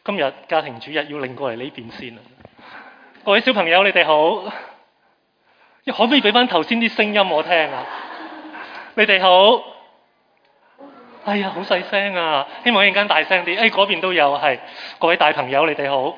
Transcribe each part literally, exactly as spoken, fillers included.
今日家庭主日要拎過嚟呢邊先啊！各位小朋友，你哋好，可唔可以俾翻頭先啲聲音我聽啊？你哋好，哎呀，好細聲啊！希望一陣間大聲啲。誒、哎，嗰邊都有，係各位大朋友，你哋好。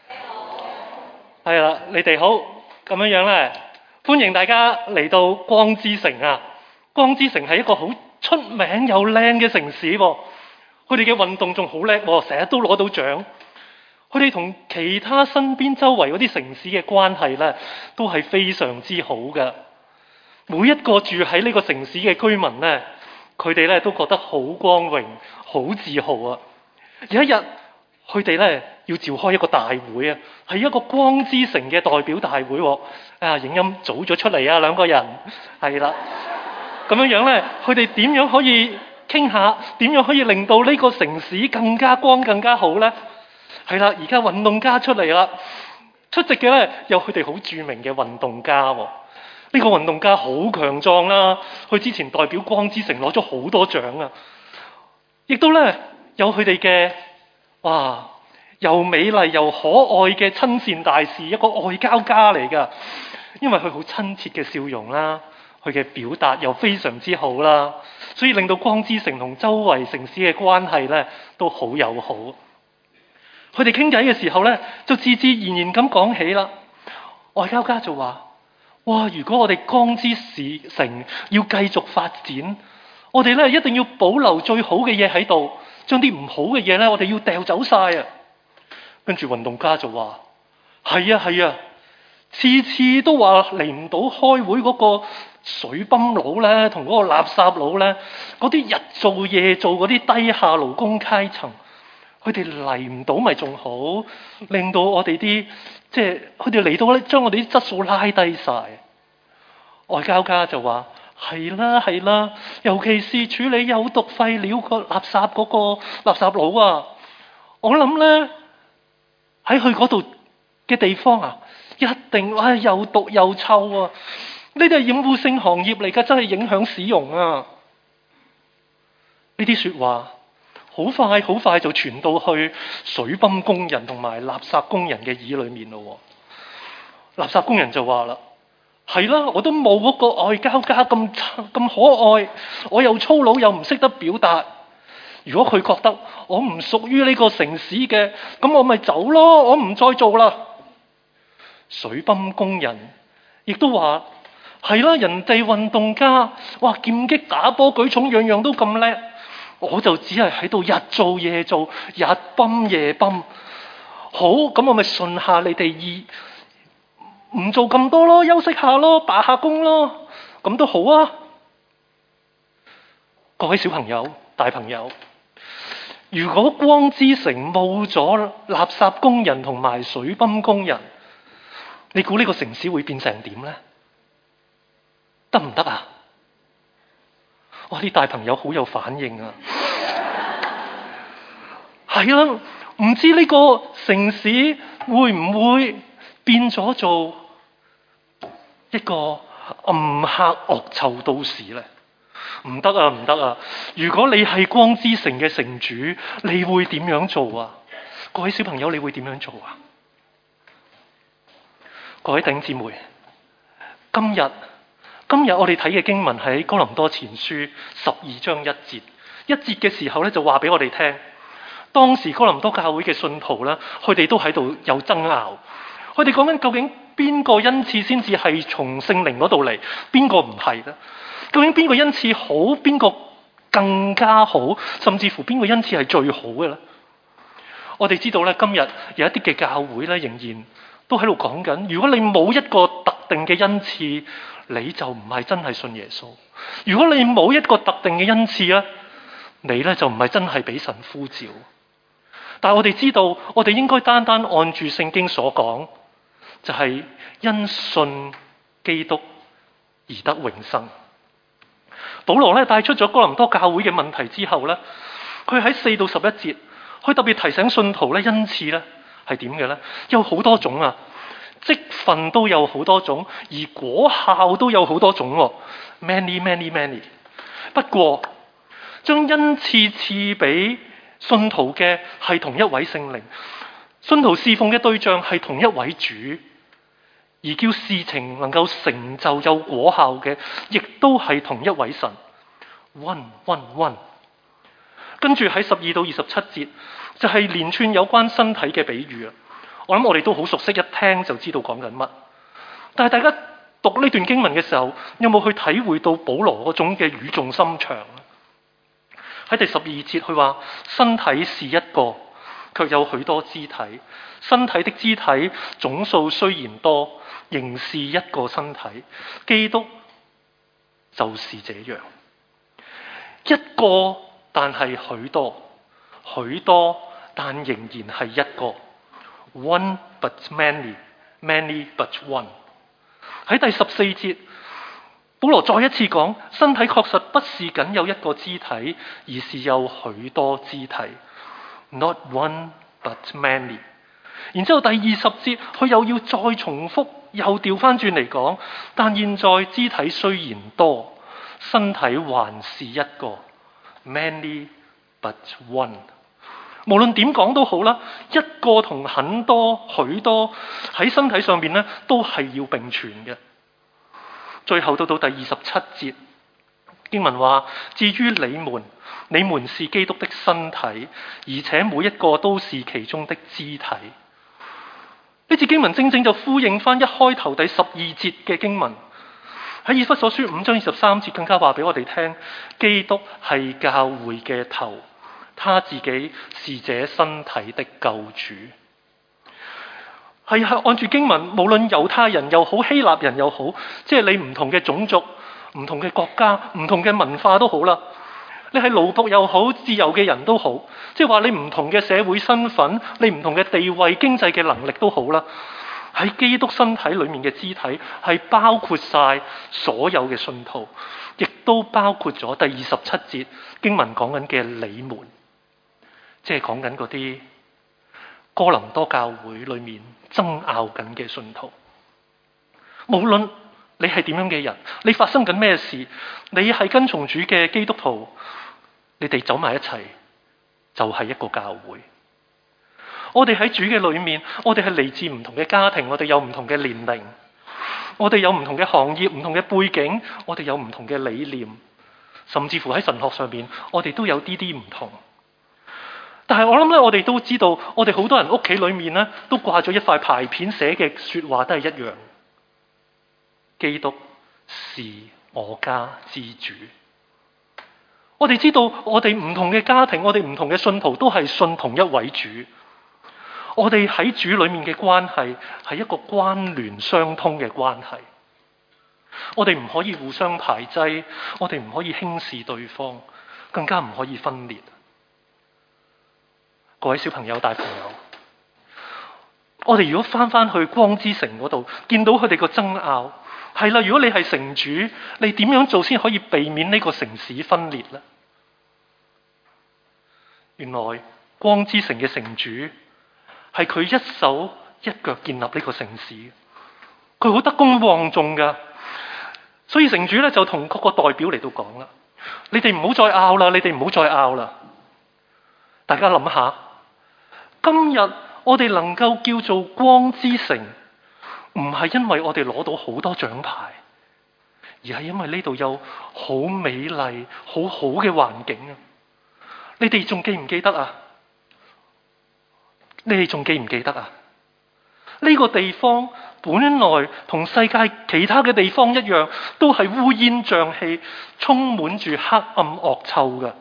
係啦，你哋好，咁樣樣咧，歡迎大家嚟到光之城啊！光之城係一個好出名又靚嘅城市喎。佢哋嘅運動仲好叻喎，成日都攞到獎。佢哋同其他身邊周圍嗰啲城市嘅關係咧，都係非常之好嘅。每一個住喺呢個城市嘅居民咧，佢哋咧都覺得好光榮、好自豪啊！有一日，佢哋咧要召開一個大會啊，係一個光之城嘅代表大會喎。啊，影音早咗出嚟啊，兩個人係啦。咁樣樣咧，佢哋點樣可以傾下點樣可以令到呢個城市更加光、更加好呢？係啦，而家運動家出嚟啦，出席嘅咧有佢哋好著名嘅運動家喎。呢個運動家好強壯啦，佢之前代表光之城攞咗好多獎啊，亦都咧有佢哋嘅哇又美麗又可愛嘅親善大使，一個外交家嚟㗎。因為佢好親切嘅笑容啦，佢嘅表達又非常之好啦，所以令到光之城同周圍城市嘅關係咧都好友好。佢哋傾偈嘅時候咧，就自自然然咁講起啦。外交家就話：哇！如果我哋光之城要繼續發展，我哋咧一定要保留最好嘅嘢喺度，將啲唔好嘅嘢咧，我哋要掉走晒啊！跟住運動家就話：係啊係啊，次次都話嚟唔到開會嗰個水泵佬咧，同嗰個垃圾佬咧，嗰啲日做夜做嗰啲低下勞工階層。佢哋嚟唔到咪仲好，令到我哋啲即係佢哋嚟到咧，將我哋啲質素拉低晒。外交家就話：係啦係啦，尤其是處理有毒廢料個垃圾嗰個垃圾佬啊，我諗咧喺佢嗰度嘅地方啊，一定唉又毒又臭啊！呢啲係染污性行業嚟㗎，真係影響市容啊！呢啲説話好快好快就傳到去水泵工人同埋垃圾工人嘅耳裏面咯。垃圾工人就話啦：係啦，我都冇嗰個外交家咁咁可愛，我又粗魯又唔識得表達。如果佢覺得我唔屬於呢個城市嘅，咁我咪走咯，我唔再做啦。水泵工人亦都話：係啦，人哋運動家，哇，劍擊、打波、舉重，樣樣都咁叻。我就只係喺度日做夜做，日泵夜泵。好，咁我咪順下你哋意，唔做咁多咯，休息下咯，罷下工咯，咁都好啊。各位小朋友、大朋友，如果光之城冇咗垃圾工人同埋水泵工人，你估呢個城市會變成點呢？得唔得啊？哇！啲大朋友好有反應啊！係啦，唔知呢個城市會唔會變咗做一個暗黑惡臭都市呢？唔得啊，唔得啊！如果你係光之城嘅城主，你會點樣做啊？各位小朋友，你會點樣做啊？各位弟兄姊妹，今日今日我哋睇嘅經文喺哥林多前書十二章一節，一節嘅時候咧就話俾我哋聽，當時哥林多教會嘅信徒咧，佢哋都喺度有爭拗，佢哋講緊究竟邊個恩賜先至係從聖靈嗰度嚟，邊個唔係咧？究竟邊個恩賜好，邊個更加好，甚至乎邊個恩賜係最好嘅咧？我哋知道咧，今日有一啲嘅教會咧，仍然都喺度講緊，如果你冇一個特定嘅恩賜，你就唔係真係信耶穌。如果你冇一個特定嘅恩賜咧，你咧就唔係真係俾神呼召。但係我哋知道，我哋應該單單按住聖經所講，就係因信基督而得永生。保羅咧帶出咗哥林多教會嘅問題之後咧，佢喺四到十一節，佢特別提醒信徒咧，恩賜咧係點嘅咧？有好多種啊，職分都有好多種，而果效都有好多種喎。Many, many, many。不過將恩賜賜俾信徒嘅係同一位聖靈，信徒侍奉嘅對象係同一位主，而叫事情能夠成就有果效嘅，亦都係同一位神。One, one, one。跟住喺十二到二十七節就係、是、連串有關身體嘅比喻啊！我諗我哋都好熟悉，一聽就知道講緊乜。但係大家讀呢段經文嘅時候，有冇去體會到保羅嗰種嘅語重心長？喺第十二節佢話：身體是一個，卻有許多肢體；身體的肢體總數雖然多，仍是一個身體。基督就是這樣，一個但係許多，許多但仍然係一個。One but many, many but one。喺第十四節，保羅再一次講，身體確實不是僅有一個肢體，而是有許多肢體。Not one but many。然之後第二十節，佢又要再重複，又調翻轉嚟講，但現在肢體雖然多，身體還是一個。Many but one。無論點講都好啦，一個同很多、許多喺身體上面咧，都係要並存嘅。最後到到第二十七節，經文話：至於你們，你們是基督的身體，而且每一個都是其中的肢體。呢節經文正正就呼應翻一開頭第十二節嘅經文，喺以弗所書五章二十三節更加話俾我哋聽，基督係教會嘅頭。他自己是這身體的救主，係係按住經文，無論猶太人又好，希臘人又好，即係你唔同嘅種族、唔同嘅國家、唔同嘅文化都好啦。你係奴僕又好，自由嘅人都好，即係話你唔同嘅社會身份、你唔同嘅地位、經濟嘅能力都好啦。喺基督身體裏面嘅肢體係包括晒所有嘅信徒，亦都包括咗第二十七節經文講緊嘅你們。即係講緊嗰啲哥林多教會裏面爭拗緊嘅信徒，無論你係點樣嘅人，你發生緊咩事，你係跟從主嘅基督徒，你哋走埋一齊就係一個教會。我哋喺主嘅裏面，我哋係嚟自唔同嘅家庭，我哋有唔同嘅年齡，我哋有唔同嘅行業、唔同嘅背景，我哋有唔同嘅理念，甚至乎喺神學上面，我哋都有啲啲唔同。但係我諗咧，我哋都知道，我哋好多人屋企裏面咧，都掛咗一塊牌片，寫嘅說話都係一樣。基督是我家之主。我哋知道，我哋唔同嘅家庭，我哋唔同嘅信徒都係信同一位主。我哋喺主裏面嘅關係係一個關聯相通嘅關係。我哋唔可以互相排擠，我哋唔可以輕視對方，更加唔可以分裂。各位小朋友、大朋友，我哋如果翻翻去光之城嗰度，見到佢哋個爭拗，係啦，如果你係城主，你點樣做先可以避免呢個城市分裂呢？原來光之城嘅城主係佢一手一腳建立呢個城市，佢好德高望重噶，所以城主咧就同各個代表嚟到講啦：你哋唔好再拗啦，你哋唔好再拗啦。大家諗下。今日我哋能夠叫做光之城，唔係因為我哋攞到好多獎牌，而係因為呢度有好美麗、好好嘅環境啊！你哋仲記唔記得啊？你哋仲記唔記得啊？呢個地方本來同世界其他嘅地方一樣，都係烏煙瘴氣，充滿住黑暗惡臭嘅。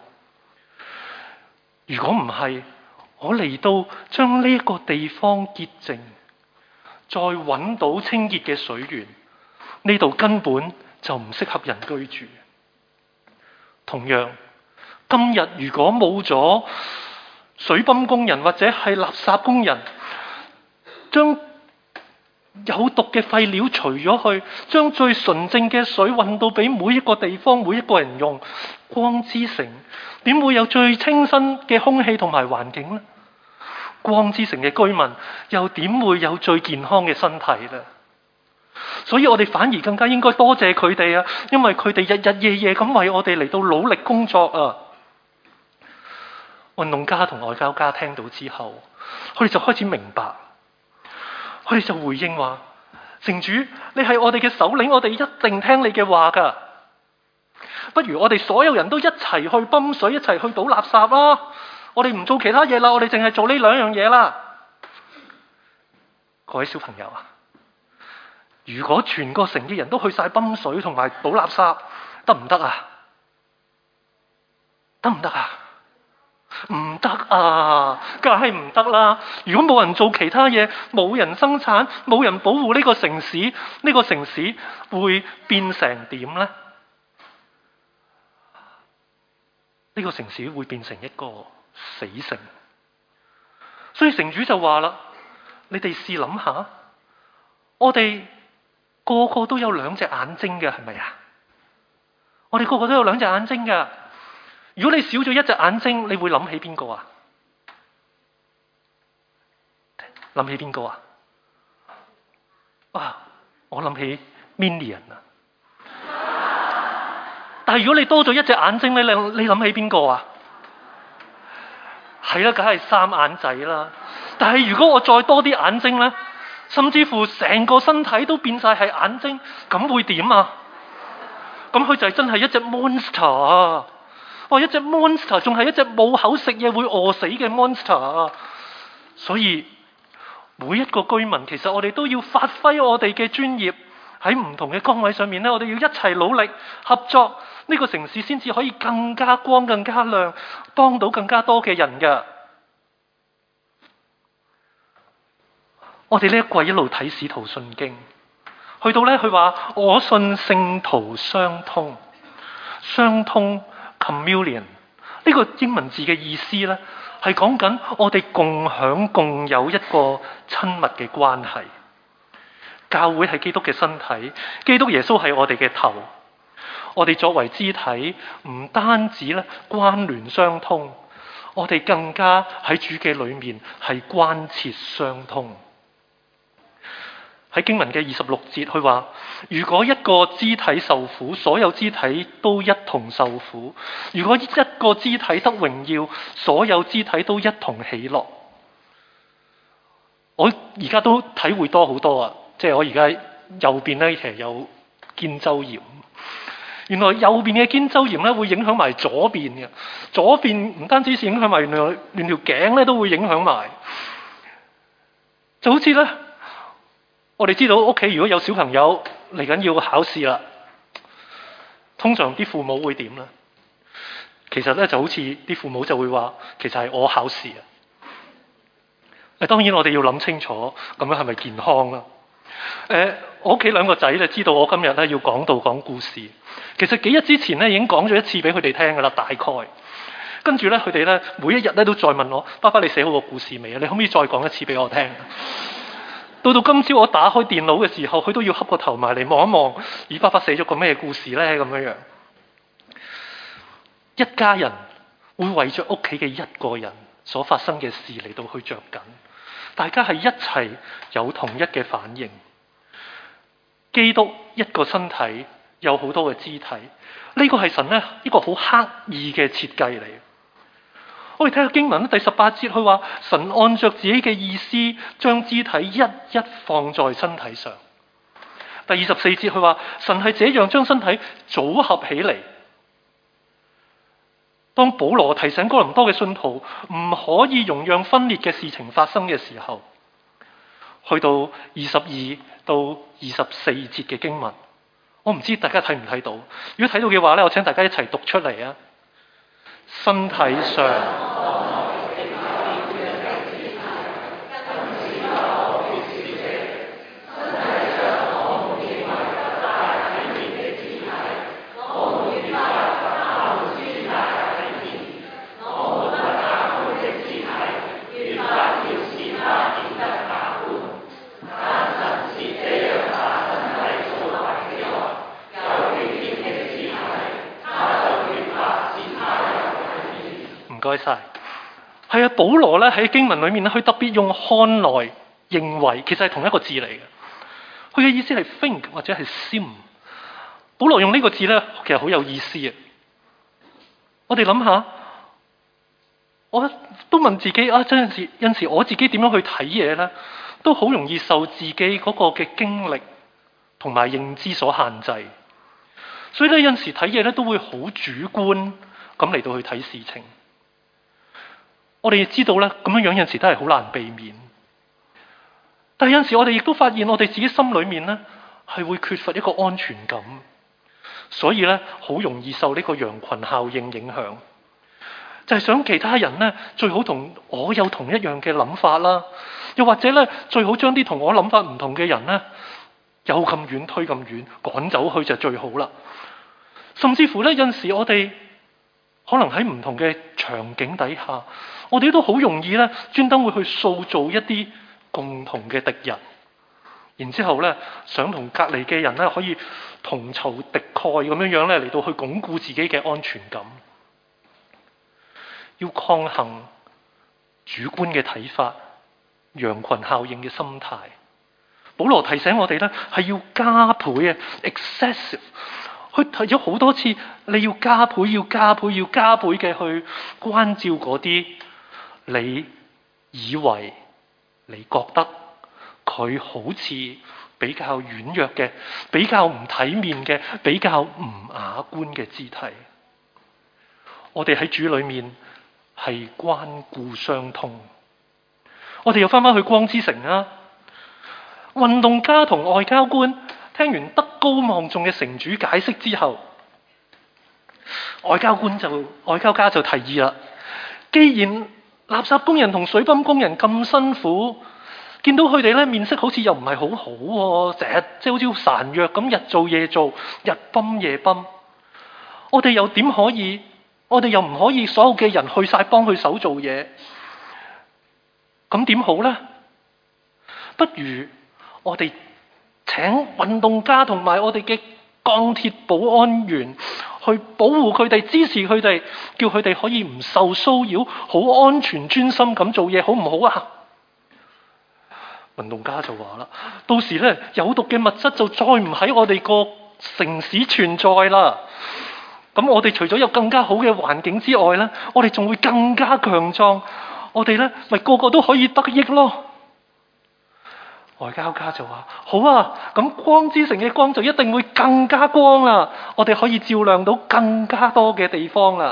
如果唔係，我嚟到將呢一個地方潔淨，再揾到清潔嘅水源，呢度根本就唔適合人居住。同樣，今日如果冇咗水泵工人或者係垃圾工人，將有毒嘅廢料除咗去，將最純正嘅水運到俾每一個地方、每一個人用，光之城點會有最清新嘅空氣同埋環境呢？光之城嘅居民又點會有最健康嘅身體呢？所以我哋反而更加應該多謝佢哋啊，因為佢哋日日夜夜咁為我哋嚟到努力工作啊！ 運動家同外交家聽到之後，佢哋就開始明白，佢哋就回應話：城主，你係我哋嘅首領，我哋一定聽你嘅話㗎。不如我哋所有人都一齊去泵水，一齊去倒垃圾啦！我哋唔做其他嘢啦，我哋淨係做呢兩樣嘢啦。各位小朋友啊，如果全個城嘅人都去晒泵水同埋倒垃圾，得唔得啊？得唔得啊？唔得啊，梗係唔得啦！如果冇人做其他嘢，冇人生產，冇人保護呢個城市，呢個城市會變成點呢？呢個城市會變成一個死城。所以城主就話啦：你哋試諗下，我哋個個都有兩隻眼睛嘅，係咪啊？我哋個個都有兩隻眼睛㗎。如果你少咗一隻眼睛，你會諗起邊個啊？諗起邊個啊？啊，我諗起 Minion 啊！但係如果你多咗一隻眼睛咧，你你諗起邊個啊？係啦，梗係三眼仔啦。但係如果我再多啲眼睛咧，甚至乎成個身體都變晒係眼睛，咁會點啊？咁佢就係真係一隻 monster 啊！哇，一隻 monster 仲係一隻冇口食嘢會餓死嘅 monster 啊！所以每一個居民其實我哋都要發揮我哋嘅專業，喺唔同嘅崗位上面咧，我哋要一齊努力合作，呢個城市先至可以更加光、更加亮，幫到更加多嘅人㗎。我哋呢一季一路睇使徒信經，去到咧佢話我信聖徒相通，相通 communion 呢個英文字嘅意思咧，係講緊我哋共享共有一個親密嘅關係。教會係基督嘅身體，基督耶穌係我哋嘅頭。我哋作為肢體，唔單止咧關聯相通，我哋更加喺主嘅裏面係關切相通。喺經文嘅二十六節，佢話：如果一個肢體受苦，所有肢體都一同受苦；如果一個肢體得榮耀，所有肢體都一同喜樂。我而家都體會多好多啊！即係我而家右邊咧，其實有肩周炎。原來右邊嘅肩周炎咧，會影響埋左邊嘅。左邊唔單止是影響埋，原來連條頸咧都會影響埋。就好似咧，我哋知道屋企如果有小朋友嚟緊要考試啦，通常啲父母會點咧？其實咧就好似啲父母就會話：其實係我考試啊！誒，當然我哋要諗清楚，咁樣係咪健康啦？誒、呃，我屋企兩個仔咧知道我今日咧要講道講故事，其實幾日之前咧已經講咗一次俾佢哋聽㗎啦，大概。跟住咧佢哋咧每一日咧都再問我：爸爸你寫好個故事未啊？你可唔可以再講一次俾我聽？到到今朝我打開電腦嘅時候，佢都要恰個頭埋嚟望一望，咦，爸爸寫咗個咩故事咧？咁樣樣，一家人會為咗屋企嘅一個人所發生嘅事嚟到去着緊，大家係一齊有同一嘅反應。基督一個身體有好多嘅肢體，呢個係神咧一個好刻意嘅設計嚟。我哋睇下經文第十八節，佢話神按着自己嘅意思，將肢體一一放在身體上。第二十四節佢話神係這樣將身體組合起嚟。當保羅提醒哥林多嘅信徒唔可以容讓分裂嘅事情發生嘅時候，去到二十二到二十四節嘅經文，我唔知大家睇唔睇到？如果睇到嘅話咧，我請大家一齊讀出嚟啊！身體上。唔該晒，係啊！保羅咧喺經文裏面咧，佢特別用看來、認為，其實係同一個字嚟嘅。佢嘅意思係 think 或者係 seem。保羅用呢個字咧，其實好有意思啊！我哋諗下， 我都問自己啊，有陣時有陣時我自己點樣去睇嘢呢？都好容易受自己嗰個嘅經歷同埋認知所限制。所以咧，有陣時睇嘢咧都會好主觀咁嚟到去睇事情。我哋知道咧，咁樣樣有陣時都係好難避免。但係有陣時我哋亦都發現，我哋自己心裏面咧係會缺乏一個安全感，所以咧好容易受呢個羊群效應影響。就係想其他人咧最好同我有同一樣嘅諗法啦，又或者咧最好將啲同我諗法唔同嘅人咧有咁遠推咁遠，趕走去就最好啦。甚至乎咧有陣時我哋可能喺唔同嘅場景底下，我哋都好容易咧專登會去塑造一啲共同嘅敵人，然之後咧想同隔離嘅人咧可以同仇敵愾咁樣樣咧嚟到去鞏固自己嘅安全感。要抗衡主觀嘅睇法、羊群效應嘅心態。保羅提醒我哋咧，係要加倍啊 ，excessive， 去提咗好多次，你要加倍、要加倍、要加倍嘅去關照嗰啲你以為、你覺得佢好似比較軟弱嘅、比較唔體面嘅、比較唔雅觀嘅肢體。我哋喺主裏面係關顧相通。我哋又翻返去光之城啊！運動家同外交官聽完德高望重嘅城主解釋之後，外交官就外交家就提議啦：既然垃圾工人同水泵工人咁辛苦，見到佢哋咧面色好似又唔係好好喎，成日即係好似孱弱咁，日做夜做，日泵夜泵，我哋又點可以？我哋又唔可以所有嘅人去晒幫佢手做嘢，咁點好呢？不如我哋請運動家同埋我哋嘅鋼鐵保安員去保護佢哋，支持佢哋，叫佢哋可以唔受騷擾，好安全專心咁做嘢，好唔好啊？運動家就話啦，到時咧有毒嘅物質就再唔喺我哋個城市存在啦。咁我哋除咗有更加好嘅環境之外咧，我哋仲會更加強壯，我哋咧咪個個都可以得益咯。外交家就話：好啊，咁光之城嘅光就一定會更加光啦，我哋可以照亮到更加多嘅地方啦。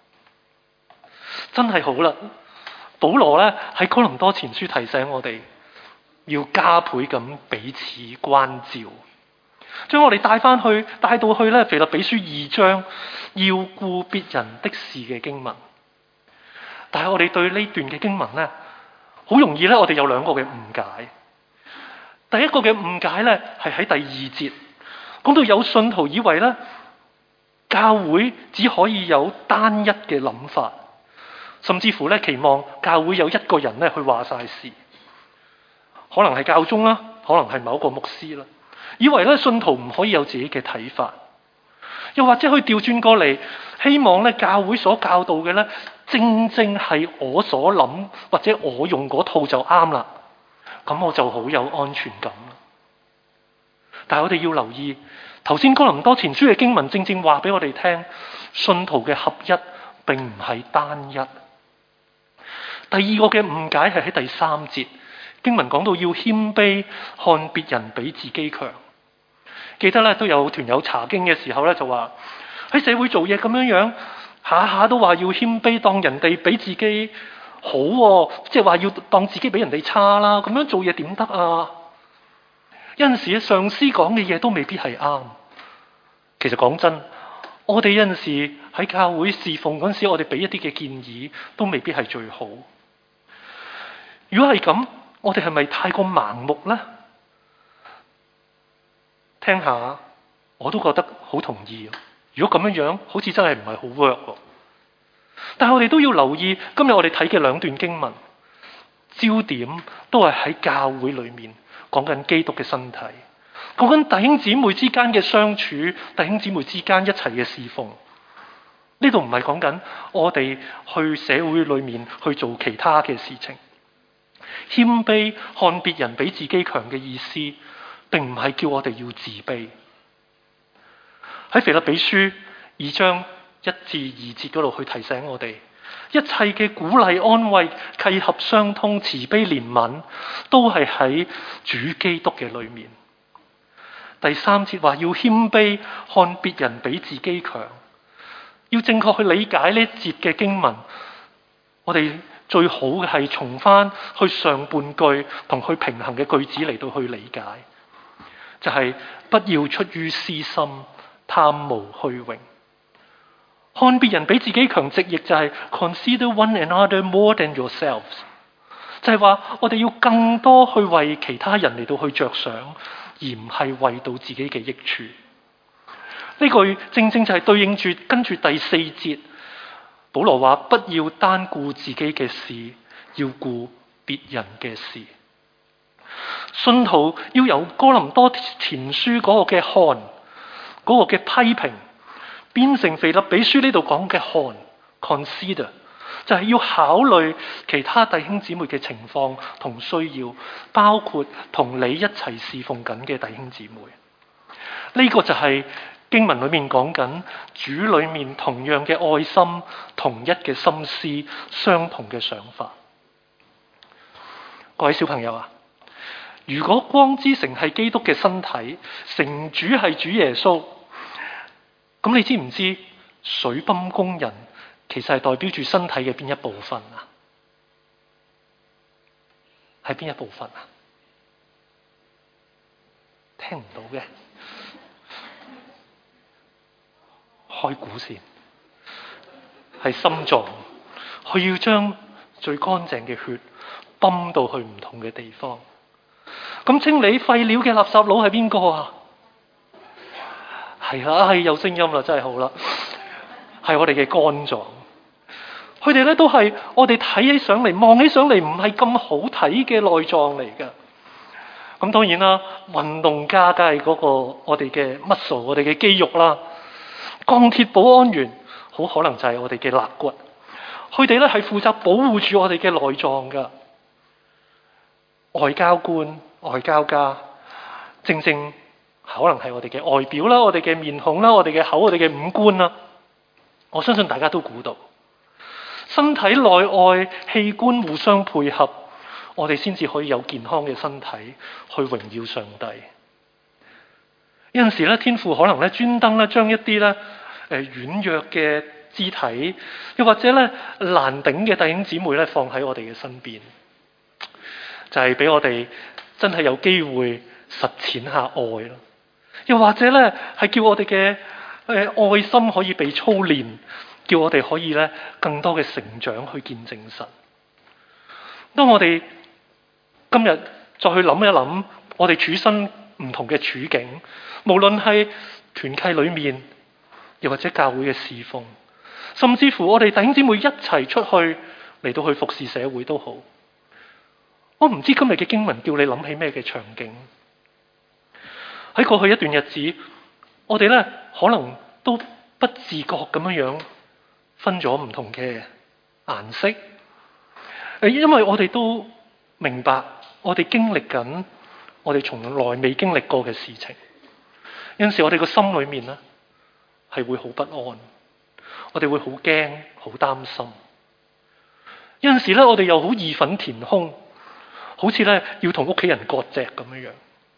真係好啦！保羅咧喺哥林多前書提醒我哋要加倍咁彼此關照。將我哋帶翻去，帶到去咧腓立比書二章，要顧別人的事嘅經文。但係我哋對呢段嘅經文咧，好容易咧，我哋有兩個嘅誤解。第一個嘅誤解咧，係喺第二節講到有信徒以為咧，教會只可以有單一嘅諗法，甚至乎咧期望教會有一個人咧去話晒事，可能係教宗啦，可能係某個牧師啦。以為咧信徒唔可以有自己嘅睇法，又或者去調轉過嚟，希望咧教會所教導嘅咧，正正係我所諗或者我用嗰套就啱啦，咁我就好有安全感。但係我哋要留意，頭先哥林多前書嘅經文正正話俾我哋聽，信徒嘅合一並唔係單一。第二個嘅誤解係喺第三節，經文講到要謙卑，看別人比自己強。記得咧都有團友查經嘅時候咧，就話喺社會做嘢咁樣樣，下下都話要謙卑，當人哋比自己好，即係話要當自己比人哋差啦。咁樣做嘢點得啊？有陣時上司講嘅嘢都未必係啱。其實講真，我哋有陣時喺教會侍奉嗰陣時，我哋俾一啲嘅建議都未必係最好。如果係咁，我哋係咪太過盲目呢？聽下，我都覺得好同意。如果咁樣樣，好似真係唔係好 work。但係我哋都要留意，今日我哋睇嘅兩段經文，焦點都係喺教會裏面講緊基督嘅身體，講緊弟兄姊妹之間嘅相處，弟兄姊妹之間一齊嘅侍奉。呢度唔係講緊我哋去社會裏面去做其他嘅事情。謙卑看別人比自己強嘅意思，並唔係叫我哋要自卑。喺腓立比書二章一至二節嗰度去提醒我哋， 一切嘅鼓勵、安慰、契合、相通、慈悲、憐憫，都係喺主基督嘅裏面。第三節話要謙卑，看別人比自己強，要正確去理解呢一節嘅經文。我哋最好嘅係從翻去上半句同去平衡嘅句子嚟到去理解，就係、是、不要出於私心，貪慕虛榮。看別人比自己強，直譯就係 consider one another more than yourselves， 就係話我哋要更多去為其他人嚟到去着想，而唔係為到自己嘅益處。呢句正正就係對應住跟住第四節，保羅話不要單顧自己嘅事，要顧別人嘅事。信徒要由哥林多前書嗰個嘅看，嗰、嗰個嘅批評，變成腓立比書呢度講嘅看 consider， 就係要考慮其他弟兄姊妹嘅情況同需要，包括同你一齊侍奉緊嘅弟兄姊妹。呢、這個就係經文裏面講緊主裏面同樣嘅愛心、同一嘅心思、相同嘅想法。各位小朋友啊，如果光之城係基督嘅身體，城主係主耶穌，咁你知唔知水泵工人其實係代表住身體嘅邊一部分啊？係邊一部分啊？聽唔到嘅，開估先，係心臟。佢要將最乾淨嘅血泵到去唔同嘅地方。咁清理廢料嘅垃圾佬係邊個啊？係啦，係有聲音啦，真係好啦，係我哋嘅肝臟。佢哋咧都係我哋睇起上嚟、望起上嚟唔係咁好睇嘅內臟嚟㗎。咁當然啦，運動家梗係嗰個我哋嘅 muscle， 我哋嘅肌肉啦。鋼鐵保安員好可能就係我哋嘅肋骨。佢哋咧係負責保護住我哋嘅內臟㗎。外交官、外交家，正正可能係我哋嘅外表啦，我哋嘅面孔啦，我哋嘅口，我哋嘅五官啦。我相信大家都估到，身體內外器官互相配合，我哋先至可以有健康嘅身體去榮耀上帝。有陣時咧，天父可能咧專登咧將一啲咧誒軟弱嘅肢體，又或者咧難頂嘅弟兄姊妹咧放喺我哋嘅身邊，就係俾我哋真係有機會實踐下愛咯。又或者咧係叫我哋嘅誒愛心可以被操練，叫我哋可以咧更多嘅成長去見證神。當我哋今日再去諗一諗，我哋處身唔同嘅處境，無論係團契裏面，又或者教會嘅侍奉，甚至乎我哋弟兄姊妹一齊出去嚟到去服侍社會都好。我唔知今日嘅經文叫你諗起咩嘅場景。喺過去一段日子，我哋咧可能都不自覺咁樣樣分咗唔同嘅顏色。誒，因為我哋都明白，我哋經歷緊我哋從來未經歷過嘅事情。有陣時我哋個心裏面咧係會好不安，我哋會好驚、好擔心。有陣時咧，我哋又好義憤填膺，好似咧要同屋企人割席咁樣樣。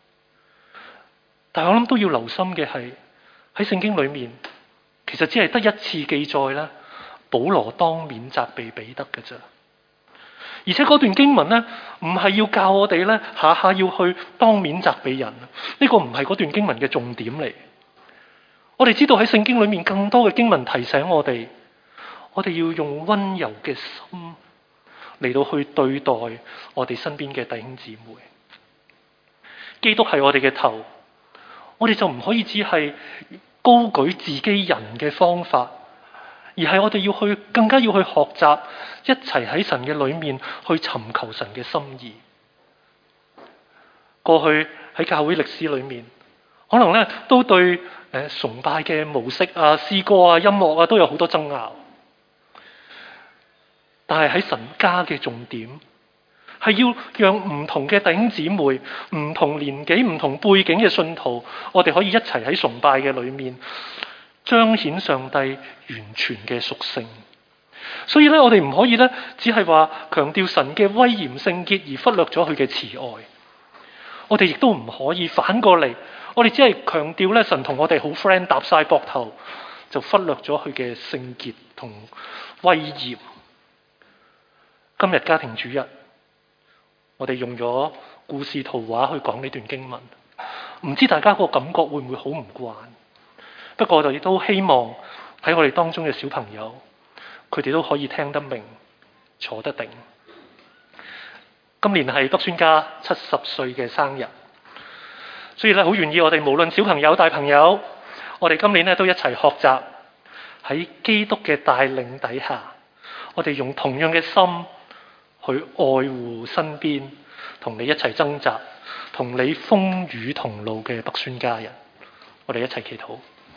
但係我諗都要留心嘅係喺聖經裏面，其實只係得一次記載咧，保羅當面責備彼得嘅啫。而且嗰段經文咧，唔係要教我哋咧下下要去當面責備人，呢個唔係嗰段經文嘅重點嚟。我哋知道喺聖經裏面更多嘅經文提醒我哋，我哋要用溫柔嘅心嚟到去對待我哋身邊嘅弟兄姊妹。基督係我哋嘅頭，我哋就唔可以只係高舉自己人嘅方法，而係我哋要去更加要去學習，一齊喺神嘅裏面去尋求神嘅心意。過去喺教會歷史裏面，可能咧都對誒崇拜嘅模式啊、詩歌啊、音樂啊都有好多爭拗，但係喺神家嘅重點係要讓唔同嘅弟兄姊妹、唔同年紀、唔同背景嘅信徒，我哋可以一齊喺崇拜嘅裏面彰顯上帝完全嘅屬性， 所以咧，我哋唔可以咧，只係話強調神嘅威嚴聖潔，而忽略咗佢嘅慈愛。我哋亦都唔可以反過嚟，我哋只係強調咧，神同我哋好 friend，搭晒膊頭，就忽略咗佢嘅聖潔同威嚴。今日家庭主日，我哋用咗故事圖畫去講呢段經文，唔知大家個感覺會唔會好唔慣？不過我哋亦都希望喺我哋當中嘅小朋友，佢哋都可以聽得明、坐得定。今年係北宣家七十歲嘅生日，所以咧好願意我哋無論小朋友大朋友，我哋今年咧都一齊學習喺基督嘅帶領底下，我哋用同樣嘅心去愛護身邊同你一齊掙扎、同你風雨同路嘅北宣家人。我哋一齊祈禱。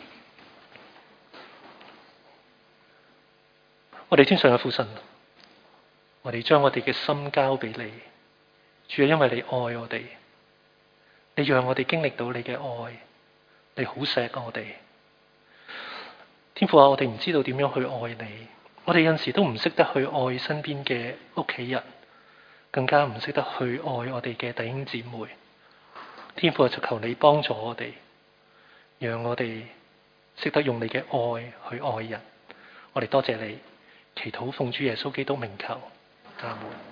我哋天上嘅父神，我哋將我哋嘅心交俾你。主要因為你愛我哋，你讓我哋經歷到你嘅愛，你好錫我哋。天父啊，我哋唔知道點樣去愛你，我哋有陣時都唔識得去愛身邊嘅屋企人，更加唔識得去愛我哋嘅弟兄姊妹。天父啊，就求你幫助我哋，讓我哋識得用你嘅愛去愛人。我哋多謝你，祈禱奉主耶穌基督名求，阿門。